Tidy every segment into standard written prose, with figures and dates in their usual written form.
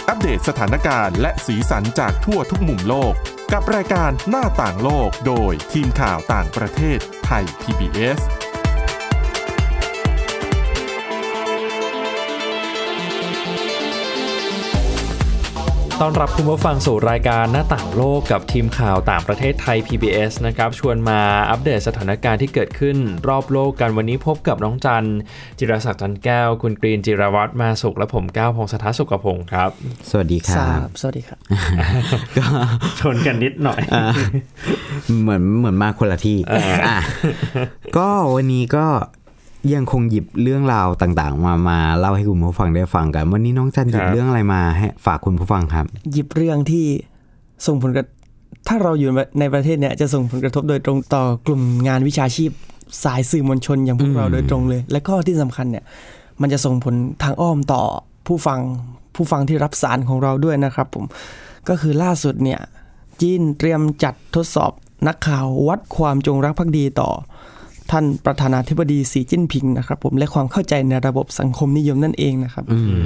อัปเดตสถานการณ์และสีสันจากทั่วทุกมุมโลกกับรายการหน้าต่างโลกโดยทีมข่าวต่างประเทศไทย PBS ต้อนรับคุณผู้ฟังสู่รายการหน้าต่างโลกกับทีมข่าวต่างประเทศไทย PBS นะครับชวนมาอัปเดตสถานการณ์ที่เกิดขึ้นรอบโลกกันวันนี้พบกับน้องจันจิรศักดิ์จันแก้วคุณกรีนจิรวัฒน์มาสุขและผมก้าวพงษ์สถาสุขพงศ์ครับสวัสดีครับสวัสดีครับก็ชนกันนิดหน่อยเหมือนมาคนละที่ก็วันนี้ก็ยังคงหยิบเรื่องราวต่างๆมาเล่าให้คุณผู้ฟังได้ฟังกันวันนี้น้องจันหยิบเรื่องอะไรมาให้ฝากคุณผู้ฟังครับหยิบเรื่องที่ส่งผลกระทบถ้าเราอยู่ในประเทศเนี่ยจะส่งผลกระทบโดยตรงต่อกลุ่มงานวิชาชีพสายสื่อมวลชนอย่างพวกเราโดยตรงเลยและก็ที่สำคัญเนี่ยมันจะส่งผลทางอ้อมต่อผู้ฟังที่รับสารของเราด้วยนะครับผมก็คือล่าสุดเนี่ยจีนเตรียมจัดทดสอบนักข่าววัดความจงรักภักดีต่อท่านประธานาธิบดีสีจิ้นผิงนะครับผมและความเข้าใจในระบบสังคมนิยมนั่นเองนะครับ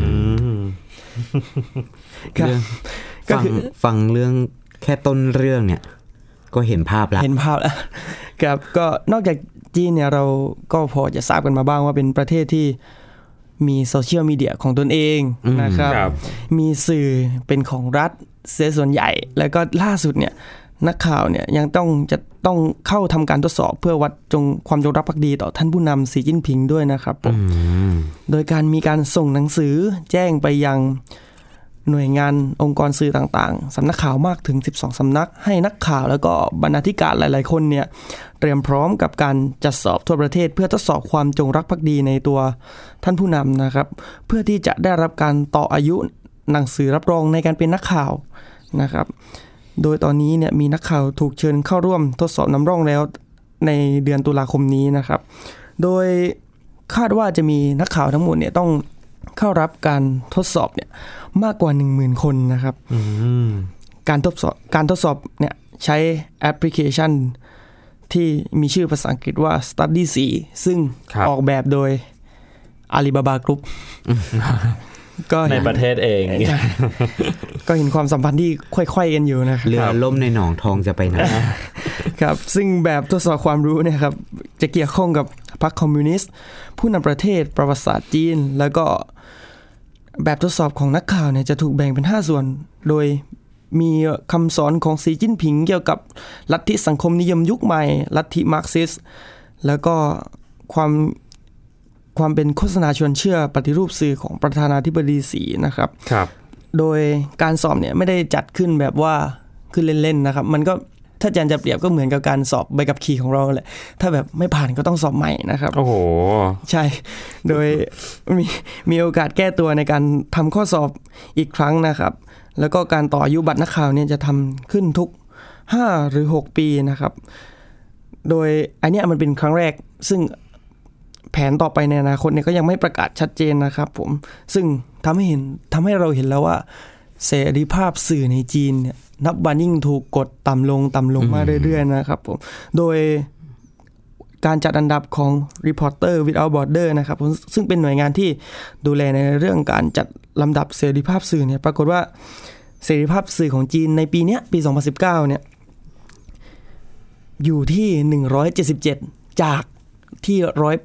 ก็คือฟังเรื่องแค่ต้นเรื่องเนี่ยก็เห็นภาพแล้วครับก็นอกจากจีนเนี่ยเราก็พอจะทราบกันมาบ้างว่าเป็นประเทศที่มีโซเชียลมีเดียของตนเองนะครับมีสื่อเป็นของรัฐเสียส่วนใหญ่แล้วก็ล่าสุดเนี่ยนักข่าวเนี่ยยังจะต้องเข้าทำการทดสอบเพื่อวัดความจงรักภักดีต่อท่านผู้นำสีจิ้นผิงด้วยนะครับผมโดยการมีการส่งหนังสือแจ้งไปยังหน่วยงานองค์กรสื่อต่างๆสำนักข่าวมากถึง12สำนักให้นักข่าวแล้วก็บรรณาธิการหลายๆคนเนี่ยเตรียมพร้อมกับการจัดสอบทั่วประเทศเพื่อทดสอบความจงรักภักดีในตัวท่านผู้นำนะครับเพื่อที่จะได้รับการต่ออายุหนังสือรับรองในการเป็นนักข่าวนะครับโดยตอนนี้เนี่ยมีนักข่าวถูกเชิญเข้าร่วมทดสอบนำร่องแล้วในเดือนตุลาคมนี้นะครับโดยคาดว่าจะมีนักข่าวทั้งหมดเนี่ยต้องเข้ารับการทดสอบเนี่ยมากกว่า 10,000 คนนะครับการทดสอบเนี่ยใช้แอปพลิเคชันที่มีชื่อภาษาอังกฤษว่า Study 4 ซึ่งออกแบบโดย Alibaba Group ก็ในประเทศเองก็เห็นความสัมพันธ์ที่ค่อยๆกันอยู่นะครับเรือล่มในหนองทองจะไปไหนครับซึ่งแบบทดสอบความรู้เนี่ยครับจะเกี่ยวข้องกับพรรคคอมมิวนิสต์ผู้นำประเทศประวัติศาสตร์จีนแล้วก็แบบทดสอบของนักข่าวเนี่ยจะถูกแบ่งเป็น5ส่วนโดยมีคำสอนของสีจิ้นผิงเกี่ยวกับลัทธิสังคมนิยมยุคใหม่ลัทธิมาร์กซิสต์แล้วก็ความเป็นโฆษณาชวนเชื่อปฏิรูปสื่อของประธานาธิบดีสีนะครับโดยการสอบเนี่ยไม่ได้จัดขึ้นแบบว่าขึ้นเล่นๆนะครับมันก็ถ้าอาจารย์จะเปรียบก็เหมือนกับการสอบใบขับขี่ของเราแหละถ้าแบบไม่ผ่านก็ต้องสอบใหม่นะครับโอ้โหใช่โดยมีโอกาสแก้ตัวในการทำข้อสอบอีกครั้งนะครับแล้วก็การต่ออายุบัตรนักข่าวเนี่ยจะทำขึ้นทุก5หรือ6ปีนะครับโดยอันนี้มันเป็นครั้งแรกซึ่งแผนต่อไปในอนาคตเนี่ยก็ยังไม่ประกาศชัดเจนนะครับผมซึ่งทำให้เราเห็นแล้วว่าเสรีภาพสื่อในจีนเนี่ยนับวันยิ่งถูกกดต่ำลงมาเรื่อยๆนะครับผมโดยการจัดอันดับของ Reporter Without Border นะครับซึ่งเป็นหน่วยงานที่ดูแลในเรื่องการจัดลำดับเสรีภาพสื่อเนี่ยปรากฏว่าเสรีภาพสื่อของจีนในปีนี้ปี2019เนี่ยอยู่ที่177จากที่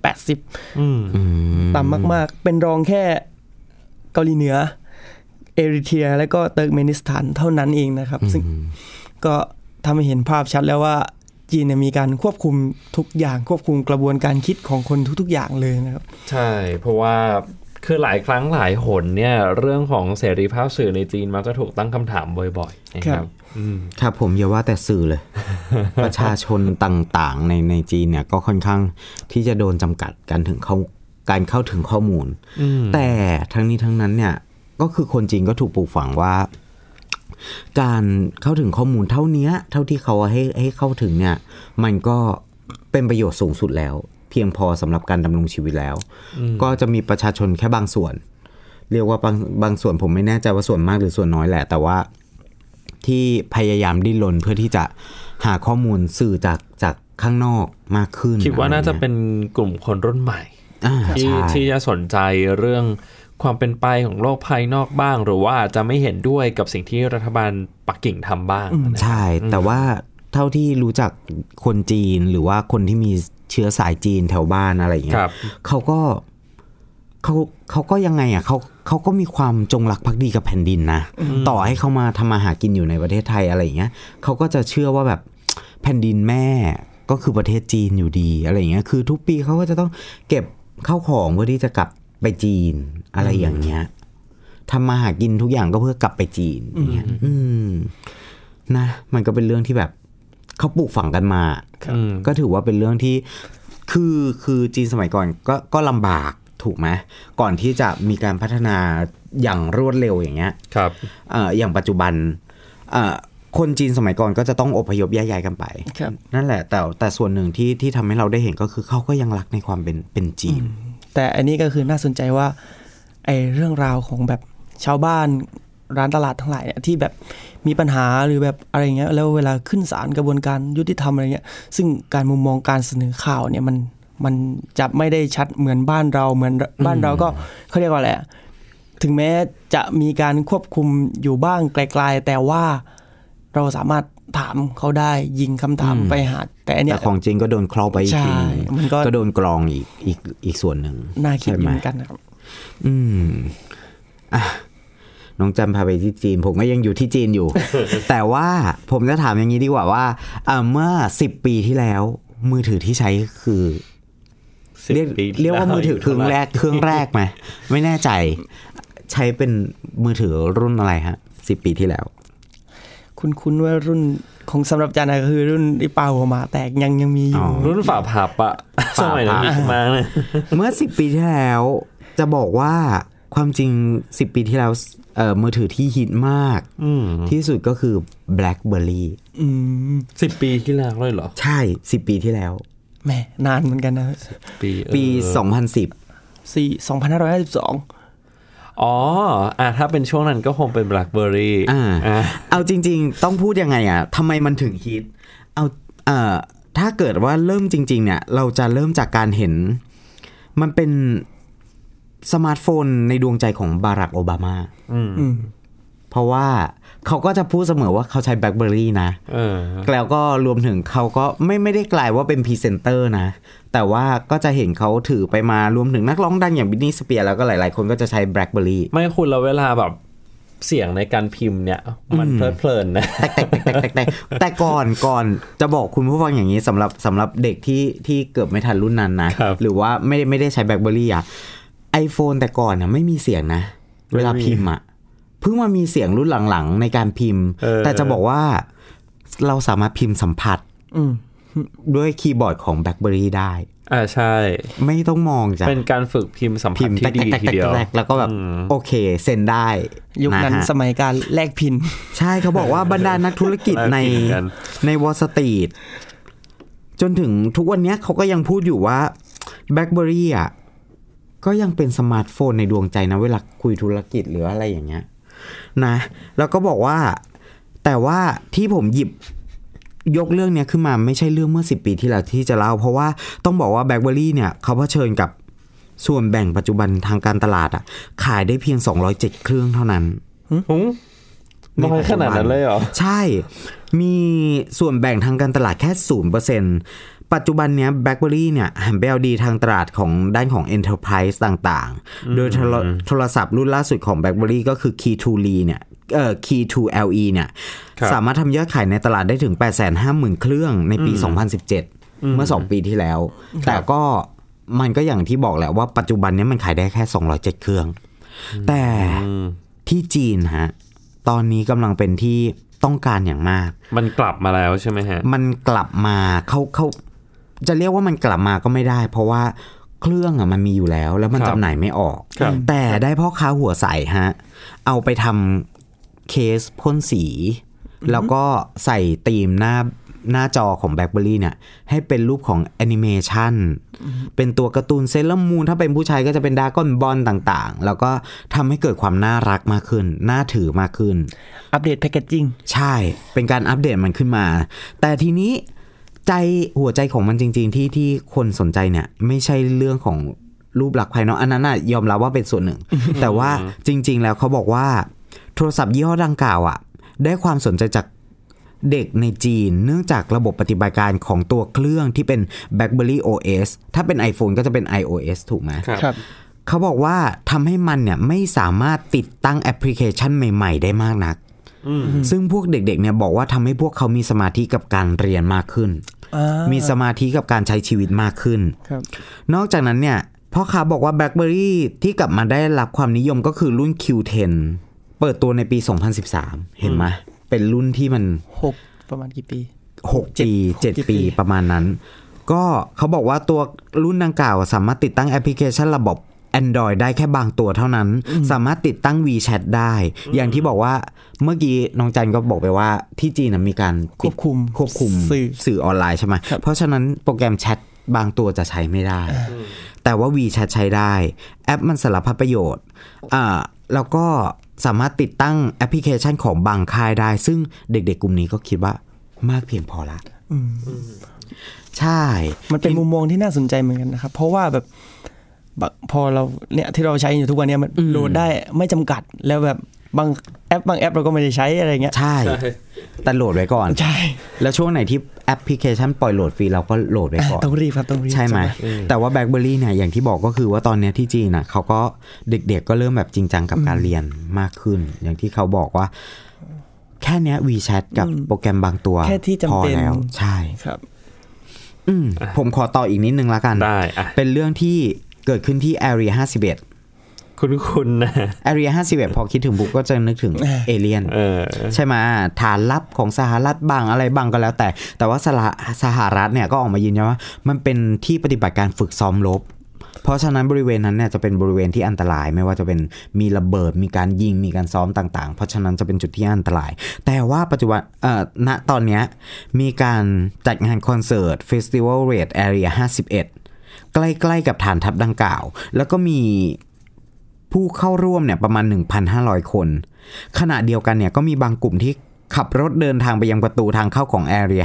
180ต่ำมากๆเป็นรองแค่เกาหลีเหนือเอริเทรียและก็เติร์กเมนิสถานเท่านั้นเองนะครับซึ่งก็ทำให้เห็นภาพชัดแล้วว่าจีนเนี่ยมีการควบคุมทุกอย่างควบคุมกระบวนการคิดของคนทุกๆอย่างเลยนะครับใช่เพราะว่าคือหลายครั้งหลายหนเนี่ยเรื่องของเสรีภาพสื่อในจีนมักจะถูกตั้งคำถามบ่อยๆนะครับครับผมอย่าว่าแต่สื่อเลย ประชาชนต่างๆในจีนเนี่ยก็ค่อนข้างที่จะโดนจำกัดการเข้าถึงข้อมูลแต่ทั้งนี้ทั้งนั้นเนี่ยก็คือคนจีนก็ถูกปลูกฝังว่าการเข้าถึงข้อมูลเท่าที่เขาให้เข้าถึงเนี่ยมันก็เป็นประโยชน์สูงสุดแล้วเพียงพอสำหรับการดำรงชีวิตแล้วก็จะมีประชาชนแค่บางส่วนเรียกว่าบางส่วนผมไม่แน่ใจว่าส่วนมากหรือส่วนน้อยแหละแต่ว่าที่พยายามดิ้นรนเพื่อที่จะหาข้อมูลสื่อจากข้างนอกมากขึ้นคิดว่าน่าจะเป็นกลุ่มคนรุ่นใหม่ที่จะสนใจเรื่องความเป็นไปของโลกภายนอกบ้างหรือว่าจะไม่เห็นด้วยกับสิ่งที่รัฐบาลปักกิ่งทำบ้างใช่แต่ว่าเท่าที่รู้จักคนจีนหรือว่าคนที่มีเชื้อสายจีนแถวบ้านอะไรอย่างเงี้ยเขาก็ยังไงอ่ะเขาก็มีความจงรักภักดีกับแผ่นดินนะต่อให้เขามาทำมาหากินอยู่ในประเทศไทยอะไรอย่างเงี้ยเขาก็จะเชื่อว่าแบบแผ่นดินแม่ก็คือประเทศจีนอยู่ดีอะไรอย่างเงี้ยคือทุกปีเขาก็จะต้องเก็บข้าวของเพื่อที่จะกลับไปจีนอะไรอย่างเงี้ยทำมาหากินทุกอย่างก็เพื่อกลับไปจีนอย่างเงี้ยนะมันก็เป็นเรื่องที่แบบเขาปลูกฝังกันมาก็ถือว่าเป็นเรื่องที่คือจีนสมัยก่อนก็ลำบากถูกไหมก่อนที่จะมีการพัฒนาอย่างรวดเร็วอย่างเงี้ยครับอย่างปัจจุบันคนจีนสมัยก่อนก็จะต้องอพยพย้ายกันไปนั่นแหละแต่ส่วนหนึ่งที่ทำให้เราได้เห็นก็คือเขาก็ยังรักในความเป็นจีนแต่อันนี้ก็คือน่าสนใจว่าไอ้เรื่องราวของแบบชาวบ้านร้านตลาดทั้งหลายเนี่ยที่แบบมีปัญหาหรือแบบอะไรเงี้ยแล้วเวลาขึ้นศาลกระบวนการยุติธรรมอะไรเงี้ยซึ่งการมุมมองการเสนอข่าวเนี่ยมันจะไม่ได้ชัดเหมือนบ้านเราเหมือนบ้านเราก็เขาเรียกว่าอะไรถึงแม้จะมีการควบคุมอยู่บ้างไกลๆแต่ว่าเราสามารถถามเขาได้ยิงคำถามไปหาแต่อันเนี้ยของจริงก็โดนคลอไปอีกทีนึงก็โดนกรองอีกส่วนหนึ่งน่าคิดเหมือนกันนะครับน้องจำพาไปที่จีนผมก็ยังอยู่ที่จีนอยู่ แต่ว่าผมจะถามอย่างนี้ดีกว่าว่าเมื่อ10 ปีที่แล้วมือถือที่ใช้คือเรียกว่ามือถือเครื่องแรกไหมไม่แน่ใจใช้เป็นมือถือรุ่นอะไรฮะ10 ปีที่แล้วคุ้นว่ารุ่นของสำหรับจานะคือรุ่นที่เป่าหัวหมาแตกยังมีอยู่รุ่นฝาผับอะสมัยนั้นมาเลยเมื่อ10 ปีที่แล้วจะบอกว่าความจริง10 ปีที่แล้วมือถือที่ฮิตมากที่สุดก็คือ BlackBerry 10 ปีที่แล้วเลยเหรอใช่10 ปีที่แล้วแหมนานเหมือนกันนะปี 2552 ถ้าเป็นช่วงนั้นก็คงเป็น BlackBerry เอาจริงๆต้องพูดยังไงทำไมมันถึงฮิตถ้าเกิดว่าเริ่มจริงๆเนี่ยเราจะเริ่มจากการเห็นมันเป็นสมาร์ทโฟนในดวงใจของบารักโอบามาเพราะว่าเขาก็จะพูดเสมอว่าเขาใช้ BlackBerry นะแล้วก็รวมถึงเขาก็ไม่ได้กลายว่าเป็นพรีเซนเตอร์นะแต่ว่าก็จะเห็นเขาถือไปมารวมถึงนักร้องดังอย่างบิทนี่สเปียร์แล้วก็หลายๆคนก็จะใช้ BlackBerry ไม่คุณแล้วเวลาแบบเสียงในการพิมพ์เนี่ยมันเพลินนะแต่ก่อนจะบอกคุณผู้ฟังอย่างนี้สำหรับเด็กที่เกิดไม่ทันรุ่นนั้นนะหรือว่าไม่ได้ใช้ BlackBerry iPhone แต่ก่อนไม่มีเสียงนะเวลาพิมพ์เพิ่งมามีเสียงรุ่นหลังๆในการพิมพ์แต่จะบอกว่าเราสามารถพิมพ์สัมผัสด้วยคีย์บอร์ดของ BlackBerry ได้ใช่ไม่ต้องมองจ้ะเป็นการฝึกพิมพ์สัมผัสที่ดีทีเดียวแล้วก็แบบโอเคเซ็นได้ยุคนั้นสมัยการแลกพินใช่เขาบอกว่าบรรดานักธุรกิจในวอลสตรีทจนถึงทุกวันนี้เขาก็ยังพูดอยู่ว่า BlackBerry ก็ยังเป็นสมาร์ทโฟนในดวงใจนะเวลาคุยธุรกิจหรืออะไรอย่างเงี้ยนะแล้วก็บอกว่าแต่ว่าที่ผมหยิบยกเรื่องนี้ขึ้นมาไม่ใช่เรื่องเมื่อ10 ปีที่แล้วที่จะเล่าเพราะว่าต้องบอกว่า BlackBerry เนี่ยเขาเผชิญกับส่วนแบ่งปัจจุบันทางการตลาดขายได้เพียง207 เครื่องเท่านั้นน้อยขนาดนั้นเลยเหรอใช่มีส่วนแบ่งทางการตลาดแค่ 0%ปัจจุบันเนี้ย BlackBerry เนี่ยหันไปเอาดีทางตลาดของด้านของ Enterprise ต่างๆโดยโทรศัพท์รุ่นล่าสุดของ BlackBerry ก็คือ Key 2 LE เนี่ยKey 2 LE เนี่ยสามารถทำยอดขายในตลาดได้ถึง 850,000 เครื่องในปี 2017 เมื่อ2 ปีที่แล้วแต่ก็มันก็อย่างที่บอกแหละว่าปัจจุบันนี้มันขายได้แค่207 เครื่องแต่ที่จีนฮะตอนนี้กำลังเป็นที่ต้องการอย่างมากมันกลับมาแล้วใช่ไหมฮะมันกลับมาเขาจะเรียกว่ามันกลับมาก็ไม่ได้เพราะว่าเครื่องมันมีอยู่แล้วมันจำหน่ายไม่ออกแต่ได้พ่อค้าหัวใสฮะเอาไปทำเคสพ่นสีแล้วก็ใส่ธีมหน้าจอของ BlackBerry เนี่ยให้เป็นรูปของแอนิเมชันเป็นตัวการ์ตูนเซเลอร์มูนถ้าเป็นผู้ชายก็จะเป็นดราก้อนบอลต่างๆแล้วก็ทำให้เกิดความน่ารักมากขึ้นน่าถือมากขึ้นอัปเดตแพคเกจจิ้งใช่เป็นการอัปเดตมันขึ้นมาแต่ทีนี้หัวใจของมันจริงๆที่คนสนใจเนี่ยไม่ใช่เรื่องของรูปลักษณ์ภายนอกอันนั้นน่ะยอมรับว่าเป็นส่วนหนึ่ง แต่ว่าจริงๆแล้วเขาบอกว่าโทรศัพท์ยี่ห้อดังกล่าวอ่ะได้ความสนใจจากเด็กในจีนเนื่องจากระบบปฏิบัติการของตัวเครื่องที่เป็น BlackBerry OS ถ้าเป็น iPhone ก็จะเป็น iOS ถูกไหมครับเขาบอกว่าทำให้มันเนี่ยไม่สามารถติดตั้งแอปพลิเคชันใหม่ๆได้มากนักซึ่งพวกเด็กๆเนี่ยบอกว่าทำให้พวกเขามีสมาธิกับการเรียนมากขึ้นมีสมาธิกับการใช้ชีวิตมากขึ้นนอกจากนั้นเนี่ยพ่อค้าบอกว่า BlackBerry ที่กลับมาได้รับความนิยมก็คือรุ่น Q10 เปิดตัวในปี 2013 เห็นไหมเป็นรุ่นที่มัน 6ประมาณกี่ปี 6 ปี 7 ปีประมาณนั้นก็เขาบอกว่าตัวรุ่นดังกล่าวสามารถติดตั้งแอปพลิเคชันระบบ Android ได้แค่บางตัวเท่านั้นสามารถติดตั้ง WeChat ได้อย่างที่บอกว่าเมื่อกี้น้องจันก็บอกไปว่าที่จีนมีการควบคุมสื่อออนไลน์ใช่ไหมเพราะฉะนั้นโปรแกรมแชทบางตัวจะใช้ไม่ได้แต่ว่า WeChat ใช้ได้แอปมันสารพัดประโยชน์แล้วก็สามารถติดตั้งแอปพลิเคชันของบางค่ายได้ซึ่งเด็กๆกลุ่มนี้ก็คิดว่ามากเพียงพอละใช่มันเป็นมุมมองที่น่าสนใจเหมือนกันนะครับเพราะว่าแบบพอเราเนี่ยที่เราใช้อยู่ทุกวันนี้มันโหลดได้ไม่จำกัดแล้วแบบบางแอปเราก็ไม่ได้ใช้อะไรเงี้ยใช่แต่โหลดไว้ก่อนใช่แล้วช่วงไหนที่แอปพลิเคชันปล่อยโหลดฟรีเราก็โหลดไว้ก่อนต้องรีบใช่ไหมแต่ว่า BlackBerry เนี่ยอย่างที่บอกก็คือว่าตอนนี้ที่จีนน่ะเขาก็เด็กๆก็เริ่มแบบจริงจังกับการเรียนมากขึ้นอย่างที่เขาบอกว่าแค่นี้ WeChat กับโปรแกรมบางตัวแค่ที่จำเป็นแล้วใช่ครับผมขอต่ออีกนิดนึงละกันได้เป็นเรื่องที่เกิดขึ้นที่ Area 51 คุณนะ Area 51พอคิดถึงบุ๊กก็จะนึกถึงเอเลี่ยนใช่ไหมฐานลับของสหรัฐบางอะไรบางก็แล้วแต่ว่าสหรัฐเนี่ยก็ออกมายืนยันว่ามันเป็นที่ปฏิบัติการฝึกซ้อมรบเพราะฉะนั้นบริเวณนั้นเนี่ยจะเป็นบริเวณที่อันตรายไม่ว่าจะเป็นมีระเบิดมีการยิงมีการซ้อมต่างๆเพราะฉะนั้นจะเป็นจุดที่อันตรายแต่ว่าปัจจุบันณตอนนี้มีการจัดงานคอนเสิร์ต Festival Red Area 51ใกล้ๆกับฐานทัพดังกล่าวแล้วก็มีผู้เข้าร่วมเนี่ยประมาณ 1,500 คนขณะเดียวกันเนี่ยก็มีบางกลุ่มที่ขับรถเดินทางไปยังประตูทางเข้าของ Area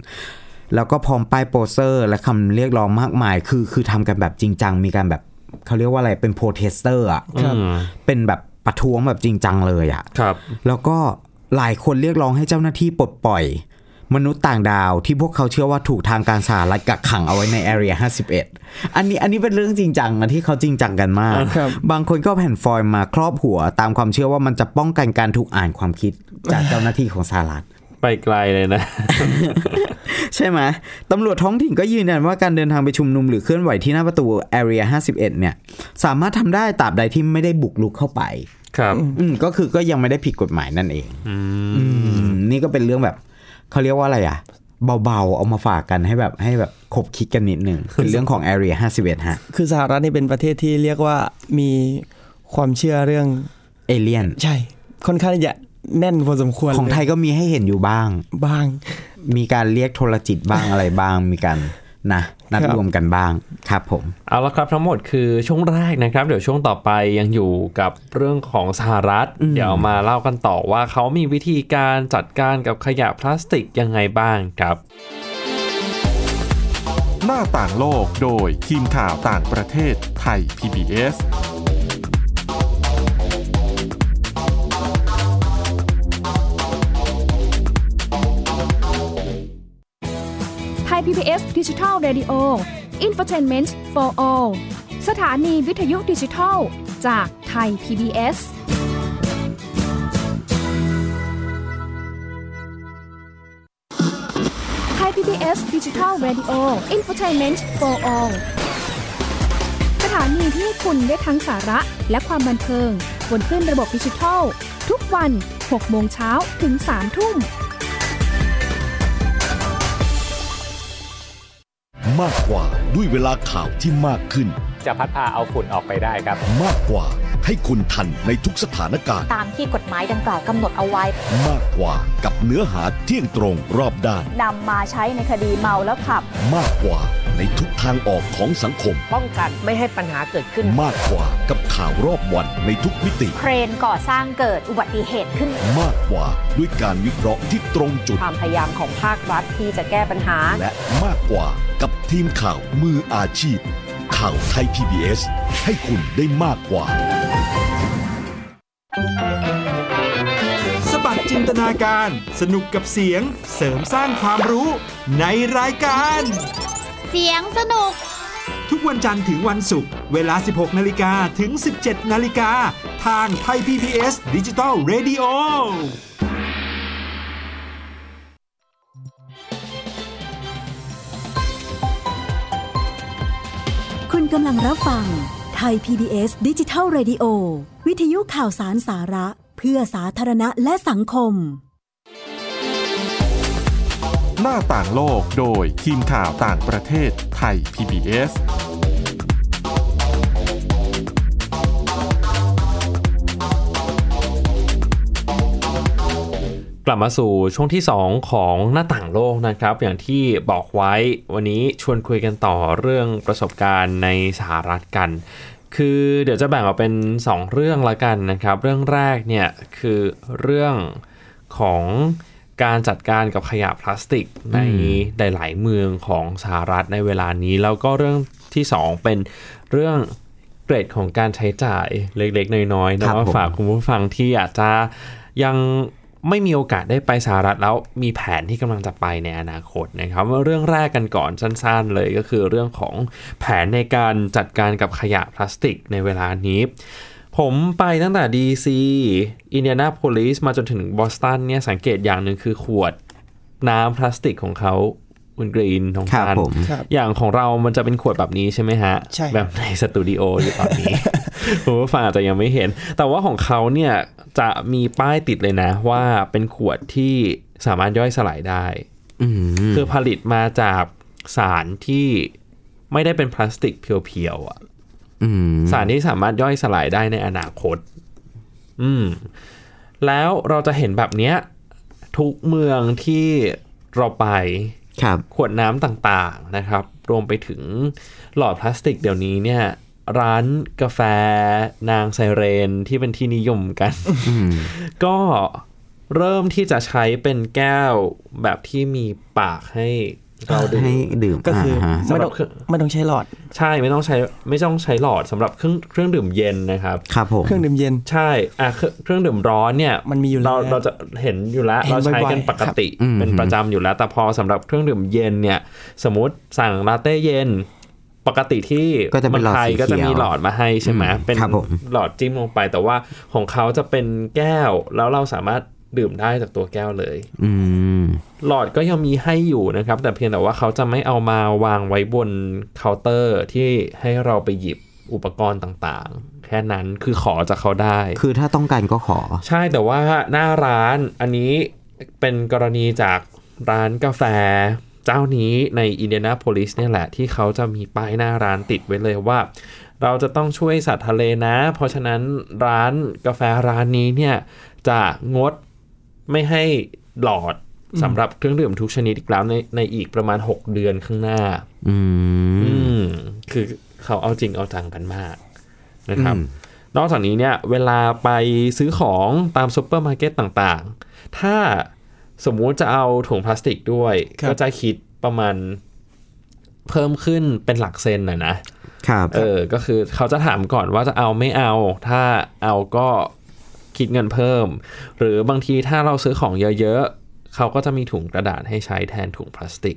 51แล้วก็พร้อมป้ายโปสเตอร์และคำเรียกร้องมากมายคือทำกันแบบจริงจังมีการแบบเขาเรียกว่าอะไรเป็นโปรเทสเตอร์อ่ะเป็นแบบประท้วงแบบจริงจังเลยอ่ะแล้วก็หลายคนเรียกร้องให้เจ้าหน้าที่ปลดปล่อยมนุษย์ต่างดาวที่พวกเขาเชื่อว่าถูกทางการสหรัฐกักขังเอาไว้ใน Area 51อันนี้เป็นเรื่องจริงจังนะที่เขาจริงจังกันมากบางคนก็แผ่นฟอยล์มาครอบหัวตามความเชื่อว่ามันจะป้องกันการถูกอ่านความคิดจากเจ้าหน้าที่ของสหรัฐไปไกลเลยนะใช่ไหมตำรวจท้องถิ่นก็ยืนยันว่าการเดินทางไปชุมนุมหรือเคลื่อนไหวที่หน้าประตู Area 51เนี่ยสามารถทำได้ตราบใดที่ไม่ได้บุกรุกเข้าไปครับก็ยังไม่ได้ผิดกฎหมายนั่นเองนี่ก็เป็นเรื่องแบบเขาเรียกว่าอะไรอ่ะเบาๆเอามาฝากกันให้แบบคบคิดกันนิดนึงเป็นเรื่องของ Area 51ฮะคือสหรัฐนี่เป็นประเทศที่เรียกว่ามีความเชื่อเรื่องเอเลี่ยนใช่ค่อนข้างจะแน่นพอสมควรของไทยก็มีให้เห็นอยู่บ้างมีการเรียกโทรจิตบ้างอะไรบ้างมีการนัดรวมกันบ้างครับผมเอาละครับทั้งหมดคือช่วงแรกนะครับเดี๋ยวช่วงต่อไปยังอยู่กับเรื่องของสหรัฐเดี๋ยวมาเล่ากันต่อว่าเขามีวิธีการจัดการกับขยะพลาสติกยังไงบ้างครับหน้าต่างโลกโดยทีมข่าวต่างประเทศไทย PBS PBS Digital Radio Infotainment for All สถานีวิทยุดิจิทัลจากไทย PBSไทย PBS Digital Radio Infotainment for All สถานีที่คุณได้ทั้งสาระและความบันเทิงบนคลื่นระบบดิจิทัลทุกวัน 6 โมงเช้าถึง 3 ทุ่มมากกว่าด้วยเวลาข่าวที่มากขึ้นจะพัดพาเอาฝุ่นออกไปได้ครับมากกว่าให้คุณทันในทุกสถานการณ์ตามที่กฎหมายดังกล่าวกำหนดเอาไว้มากกว่ากับเนื้อหาเที่ยงตรงรอบด้านนำมาใช้ในคดีเมาแล้วขับมากกว่าในทุกทางออกของสังคมป้องกันไม่ให้ปัญหาเกิดขึ้นมากกว่ากับข่าวรอบวันในทุกมิติเครนก่อสร้างเกิดอุบัติเหตุขึ้นมากกว่าด้วยการวิเคราะห์ที่ตรงจุดความพยายามของภาครัฐที่จะแก้ปัญหาและมากกว่ากับทีมข่าวมืออาชีพข่าวไทย PBS ให้คุณได้มากกว่าสบัดจินตนาการสนุกกับเสียงเสริมสร้างความรู้ในรายการเสียงสนุกทุกวันจันทร์ถึงวันศุกร์เวลา 16:00 นถึง 17:00 นทางไทย PBS Digital Radio คุณกำลังรับฟังไทย PBS Digital Radio วิทยุข่าวสารสาระเพื่อสาธารณะและสังคมหน้าต่างโลกโดยทีมข่าวต่างประเทศไทย PBS กลับมาสู่ช่วงที่2ของหน้าต่างโลกนะครับอย่างที่บอกไว้วันนี้ชวนคุยกันต่อเรื่องประสบการณ์ในสหรัฐกันคือเดี๋ยวจะแบ่งออกเป็น2เรื่องละกันนะครับเรื่องแรกเนี่ยคือเรื่องของการจัดการกับขยะพลาสติกในหลายๆเมืองของสหรัฐในเวลานี้แล้วก็เรื่องที่2เป็นเรื่องเกรดของการใช้จ่ายเล็กๆน้อยๆนะว่าฝากคุณผู้ฟังที่อาจจะยังไม่มีโอกาสได้ไปสหรัฐแล้วมีแผนที่กำลังจะไปในอนาคตนะครับเรื่องแรกกันก่อนสั้นๆเลยก็คือเรื่องของแผนในการจัดการกับขยะพลาสติกในเวลานี้ผมไปตั้งแต่ DC อินเดียนาโพลิสมาจนถึงบอสตันเนี่ยสังเกตอย่างหนึ่งคือขวดน้ำพลาสติกของเขาคุณกรีนของการอย่างของเรามันจะเป็นขวดแบบนี้ใช่ไหมฮะแบบในสตูดิโออยู่ตอนนี้ คุณผู้ฟังอาจจะยังไม่เห็นแต่ว่าของเขาเนี่ยจะมีป้ายติดเลยนะว่าเป็นขวดที่สามารถย่อยสลายได้คือผลิตมาจากสารที่ไม่ได้เป็นพลาสติกเพียวๆอ่ะสารที่สามารถย่อยสลายได้ในอนาคตแล้วเราจะเห็นแบบเนี้ยทุกเมืองที่เราไปขวดน้ำต่างๆนะครับรวมไปถึงหลอดพลาสติกเดี๋ยวนี้เนี่ยร้านกาแฟนางไซเรนที่เป็นที่นิยมกัน ก็เริ่มที่จะใช้เป็นแก้วแบบที่มีปากให้เราดื่มก็คือไม่ต้องใช้หลอดใช่ไม่ต้องใช้หลอดสำหรับเครื่องดื่มเย็นนะครับครับผมเครื่องดื่มเย็นใช่เครื่องดื่มร้อนเนี่ยมันมีอยู่แล้วเราจะเห็นอยู่แล้วเราใช้กันปกติเป็นประจำอยู่แล้วแต่พอสำหรับเครื่องดื่มเย็นเนี่ยสมมติสั่งลาเต้เย็นปกติที่เมืองไทยก็จะมีหลอดมาให้ใช่ไหมเป็นหลอดจิ้มลงไปแต่ว่าของเขาจะเป็นแก้วแล้วเราสามารถดื่มได้จากตัวแก้วเลยหลอดก็ยังมีให้อยู่นะครับแต่เพียงแต่ว่าเขาจะไม่เอามาวางไว้บนเคาน์เตอร์ที่ให้เราไปหยิบอุปกรณ์ต่างๆแค่นั้นคือขอจากเขาได้คือถ้าต้องการก็ขอใช่แต่ว่าหน้าร้านอันนี้เป็นกรณีจากร้านกาแฟเจ้านี้ในอินเดียนาโพลิสเนี่ยแหละที่เขาจะมีป้ายหน้าร้านติดไว้เลยว่าเราจะต้องช่วยสัตว์ทะเลนะเพราะฉะนั้นร้านกาแฟร้านนี้เนี่ยจะงดไม่ให้หลอดสำหรับเครื่องดื่มทุกชนิดอีกแล้วในอีกประมาณ6เดือนข้างหน้าคือเขาเอาจริงเอาจังกันมากนะครับนอกจากนี้เนี่ยเวลาไปซื้อของตามซุปเปอร์มาร์เก็ตต่างๆถ้าสมมุติจะเอาถุงพลาสติกด้วยก็จะคิดประมาณเพิ่มขึ้นเป็นหลักเซนนะครับก็คือเขาจะถามก่อนว่าจะเอาไม่เอาถ้าเอาก็คิดเงินเพิ่มหรือบางทีถ้าเราซื้อของเยอะๆเขาก็จะมีถุงกระดาษให้ใช้แทนถุงพลาสติก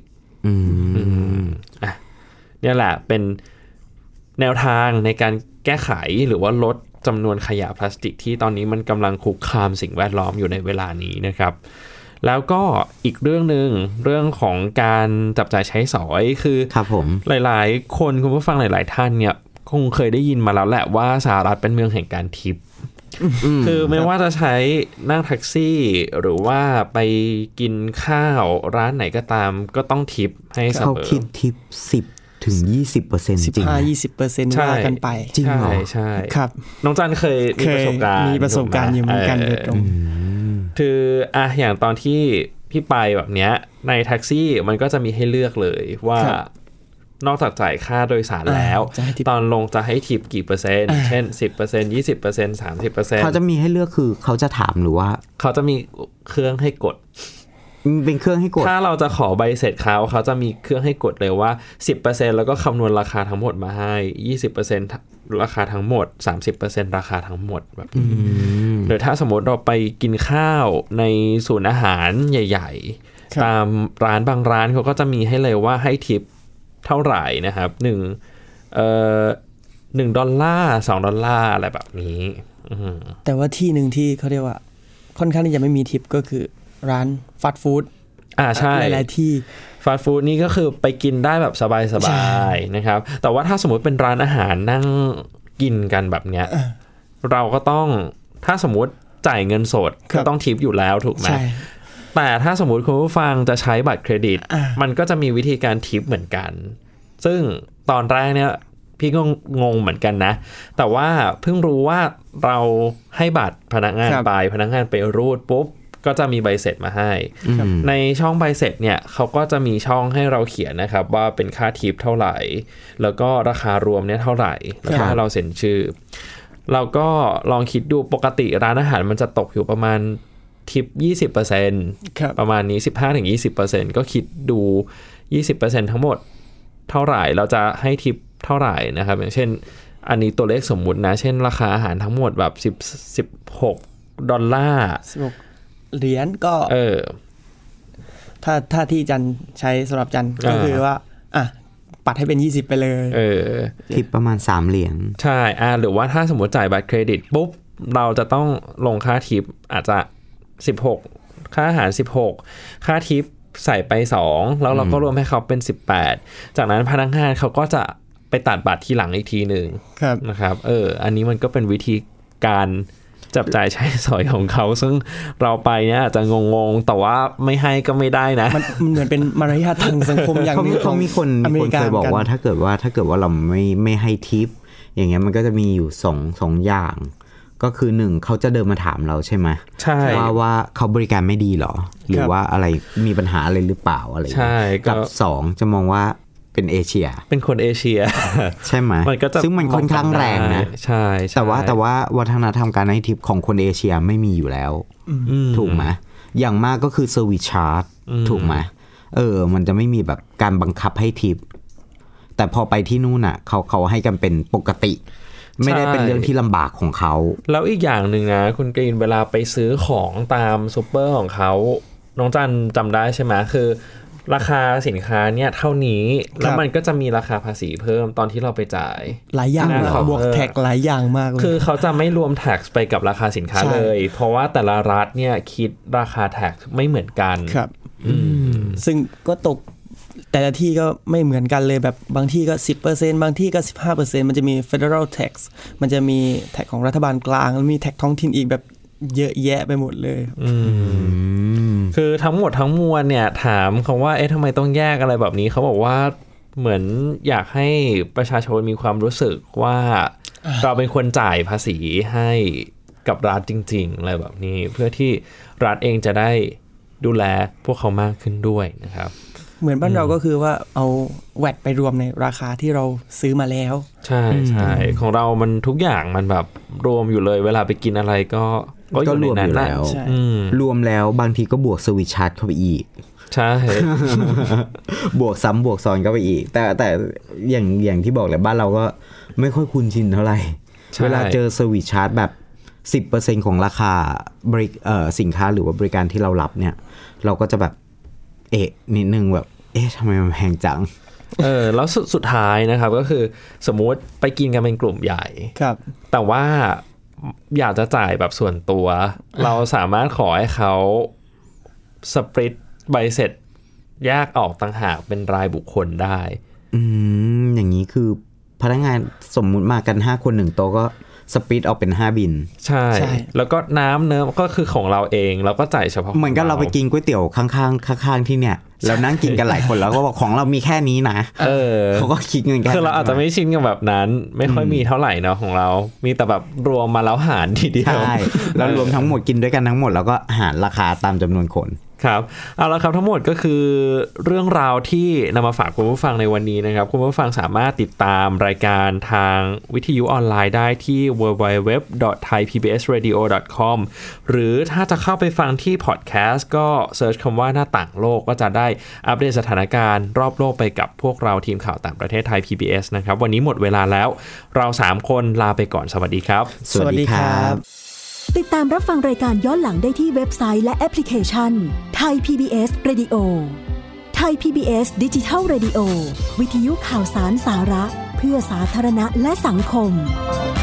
เนี่ยแหละเป็นแนวทางในการแก้ไขหรือว่าลดจำนวนขยะพลาสติกที่ตอนนี้มันกำลังคุกคามสิ่งแวดล้อมอยู่ในเวลานี้นะครับแล้วก็อีกเรื่องนึงเรื่องของการจับจ่ายใช้สอยคือครับผมหลายๆคนคุณผู้ฟังหลายๆท่านเนี่ยคงเคยได้ยินมาแล้วแหละว่าสหรัฐเป็นเมืองแห่งการทิปคือไม่ว่าจะใช้นั่งแท็กซี่หรือว่าไปกินข้าวร้านไหนก็ตามก็ต้องทิปให้เสมอเขาคิดทิป10 ถึง 20% จริง 15-20% ว่ากันไปจริงเหรอใช่ครับน้องจันเคยมีประสบการณ์อยู่เหมือนกันโดยตรงคืออย่างตอนที่พี่ไปแบบเนี้ยในแท็กซี่มันก็จะมีให้เลือกเลยว่านอกจากจ่ายค่าโดยสารแล้วตอนลงจะให้ทิปกี่เปอร์เซ็นต์เช่น 10% 20% 30% เขาจะมีให้เลือกคือเขาจะถามหรือว่าเขาจะมีเครื่องให้กดเป็นเครื่องให้กดถ้าเราจะขอใบเสร็จเขาจะมีเครื่องให้กดเลยว่า 10% แล้วก็คำนวณราคาทั้งหมดมาให้ 20% ราคาทั้งหมด 30% ราคาทั้งหมดแบบหรือถ้าสมมติเราไปกินข้าวในศูนย์อาหารใหญ่ๆตามร้านบางร้านเขาก็จะมีให้เลยว่าให้ทิปเท่าไหร่นะครับ$1 $2อะไรแบบนี้แต่ว่าที่หนึ่งที่เขาเรียกว่าค่อนข้างที่จะไม่มีทิปก็คือร้านฟาสต์ฟู้ดใช่หลายๆที่ฟาสต์ฟู้ดนี่ก็คือไปกินได้แบบสบายๆนะครับแต่ว่าถ้าสมมติเป็นร้านอาหารนั่งกินกันแบบเนี้ยเราก็ต้องถ้าสมมติจ่ายเงินสดก็ต้องทิปอยู่แล้วถูกไหมแต่ถ้าสมมติคุณผู้ฟังจะใช้บัตรเครดิตมันก็จะมีวิธีการทิปเหมือนกันซึ่งตอนแรกเนี่ยพี่ก็งงเหมือนกันนะแต่ว่าเพิ่งรู้ว่าเราให้บัตรพนักงานไปพนักงานไปรูดปุ๊บก็จะมีใบเสร็จมาให้ในช่องใบเสร็จเนี่ยเขาก็จะมีช่องให้เราเขียนนะครับว่าเป็นค่าทิปเท่าไหร่แล้วก็ราคารวมเนี่ยเท่าไหร่แล้วก็ให้เราเซ็นชื่อเราก็ลองคิดดูปกติร้านอาหารมันจะตกอยู่ประมาณทิป 20% ประมาณนี้ 15-20% ก็คิดดู 20% ทั้งหมดเท่าไหร่เราจะให้ทิปเท่าไหร่นะครับอย่างเช่นอันนี้ตัวเลขสมมุตินะเช่นราคาอาหารทั้งหมดแบบ$16 เหรียญก็ถ้าที่จันใช้สำหรับจันก็คือว่าปัดให้เป็น20ไปเลยทิปประมาณ3เหรียญใช่หรือว่าถ้าสมมติจ่ายบัตรเครดิตปุ๊บเราจะต้องลงค่าทิปอาจจะ16ค่าอาหาร16ค่าทิปใส่ไป2แล้วเราก็รวมให้เขาเป็น18จากนั้นพนักงานเขาก็จะไปตัดบัตรทีหลังอีกทีนึงนะครับอันนี้มันก็เป็นวิธีการจับจ่ายใช้สอยของเขาซึ่งเราไปเนี่ยอาจจะงงๆแต่ว่าไม่ให้ก็ไม่ได้นะมันเหมือนเป็นมารยาททางสังคมอย่างนึงเขามีคนเคยบอกว่าถ้าเกิดว่าเราไม่ให้ทิปอย่างเงี้ยมันก็จะมีอยู่สองอย่างก็คือ1เขาจะเดินมาถามเราใช่ไหมใช่ว่าเขาบริการไม่ดีหรอหรือว่าอะไรมีปัญหาอะไรหรือเปล่าอะไรกับ2จะมองว่าเป็นเอเชียเป็นคนเอเชียใช่ไหมซึ่งมันค่อนข้างแรงนะใช่แต่ว่าวัฒนธรรมการให้ทิปของคนเอเชียไม่มีอยู่แล้วถูกไหมอย่างมากก็คือเซอร์วิสชาร์จถูกไหมมันจะไม่มีแบบการบังคับให้ทิปแต่พอไปที่นู่นน่ะเขาให้กันเป็นปกติไม่ได้เป็นเรื่องที่ลำบากของเขาแล้วอีกอย่างหนึ่งนะคุณกรีนเวลาไปซื้อของตามซูเปอร์ของเขาน้องจันจำได้ใช่ไหมคือราคาสินค้าเนี่ยเท่านี้แล้วมันก็จะมีราคาภาษีเพิ่มตอนที่เราไปจ่ายหลายอย่างบวกแท็กหลายอย่างมากเลยคือเขาจะไม่รวมแท็กไปกับราคาสินค้าเลยเพราะว่าแต่ละรัฐเนี่ยคิดราคาแท็กไม่เหมือนกันครับซึ่งก็ตกแต่ละที่ก็ไม่เหมือนกันเลยแบบบางที่ก็ 10% บางที่ก็ 15% มันจะมี Federal Tax มันจะมีแท็กของรัฐบาลกลางแล้วมีแท็กท้องถิ่นอีกแบบเยอะแยะไปหมดเลยคือทั้งหมดทั้งมวลเนี่ยถามเขาว่าทำไมต้องแยกอะไรแบบนี้เขาบอกว่าเหมือนอยากให้ประชาชนมีความรู้สึกว่าเราเป็นคนจ่ายภาษีให้กับรัฐจริงๆอะไรแบบนี้เพื่อที่รัฐเองจะได้ดูแลพวกเขามากขึ้นด้วยนะครับเหมือนบ้านเราก็คือว่าเอาแวตไปรวมในราคาที่เราซื้อมาแล้วใช่ใช่ของเรามันทุกอย่างมันแบบรวมอยู่เลยเวลาไปกินอะไรก็รวมอยู่แล้วรวมแล้วบางทีก็บวกสวิตชาร์จเข้าไปอีกใช่บวกซ้ำบวกซ้อนเข้าไปอีกแต่อย่างที่บอกแหละบ้านเราก็ไม่ค่อยคุ้นชินเท่าไหร่เวลาเจอสวิตชาร์จแบบ 10% ของราคาสินค้าหรือว่าบริการที่เรารับเนี่ยเราก็จะแบบนิดนึงแบบทำไมมันแพงจังแล้วสุดท้ายนะครับก็คือสมมุติไปกินกันเป็นกลุ่มใหญ่ครับแต่ว่าอยากจะจ่ายแบบส่วนตัวเราสามารถขอให้เขาสปริตใบเสร็จแยกออกต่างหากเป็นรายบุคคลได้อย่างนี้คือพนักงานสมมุติมากัน5คน1โต๊ะก็สปริตออกเป็น5บินใช่แล้วก็น้ำเนื้อก็คือของเราเองเราก็จ่ายเฉพาะเหมือนกับเราไปกินก๋วยเตี๋ยวข้างๆที่เนี่ยแล้วนั่งกินกันหลายคนแล้วก็บอกของเรามีแค่นี้นะเขาก็คิดเงินกันคือเราอาจจะไม่ชินกับแบบนั้นไม่ค่อยมีเท่าไหร่เนาะของเรามีแต่แบบรวมมาแล้วหารทีเดียวใช่แล้วรวมทั้งหมดกินด้วยกันทั้งหมดแล้วก็หารราคาตามจำนวนคนครับเอาละครับทั้งหมดก็คือเรื่องราวที่นำมาฝากคุณผู้ฟังในวันนี้นะครับคุณผู้ฟังสามารถติดตามรายการทางวิทยุออนไลน์ได้ที่ www.thaipbsradio.com หรือถ้าจะเข้าไปฟังที่พอดแคสต์ก็เซิร์ชคำว่าหน้าต่างโลกก็จะได้อัปเดตสถานการณ์รอบโลกไปกับพวกเราทีมข่าวต่างประเทศไทย PBS นะครับวันนี้หมดเวลาแล้วเรา3คนลาไปก่อนสวัสดีครับสวัสดีครับติดตามรับฟังรายการย้อนหลังได้ที่เว็บไซต์และแอปพลิเคชัน Thai PBS Radio Thai PBS Digital Radio วิทยุข่าวสารสาระเพื่อสาธารณะและสังคม